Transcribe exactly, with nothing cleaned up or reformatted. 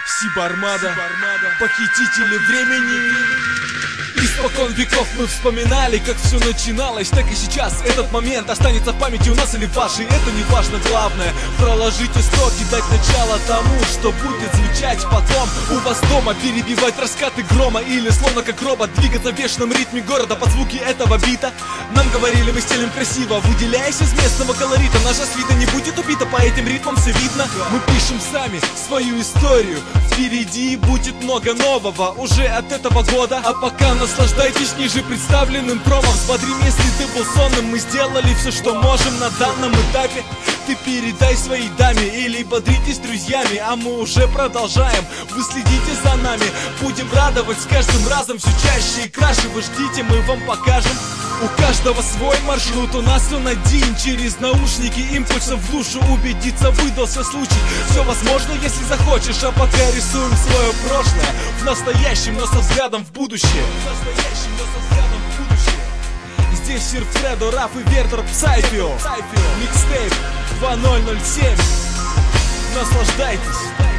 Сибармада, похитители времени. Испокон веков мы вспоминали, как все начиналось, так и сейчас этот момент останется в памяти у нас или вашей. Это не важно, главное проложите строки, дать начало тому, что будет звучать потом у вас дома. Перебивать раскаты грома или словно как робот двигаться в бешеном ритме города под звуки этого бита. Нам говорили, мы стелим красиво, выделяясь из местного колорита. Наша свита не будет убита, по этим ритмам все видно. Мы пишем сами свою историю, впереди будет много нового уже от этого года. А пока наслаждайтесь ниже представленным промом. Смотри, если ты был сонным, мы сделали все, что можем на данном этапе. Ты передай своей даме или бодритесь с друзьями, а мы уже продолжаем. Вы следите за нами, будем радовать с каждым разом все чаще и краше. Вы ждите, мы вам покажем. У каждого свой маршрут, у нас он один. Через наушники импульсом в душу убедиться, выдался случай. Все возможно, если захочешь, а пока рисуем свое прошлое в настоящем, но со взглядом в будущее. В настоящем, но со взглядом в будущее. Здесь Сир Фредо, Раф и Вертер, Псайфио, микстейп два ноль ноль семь. Наслаждайтесь.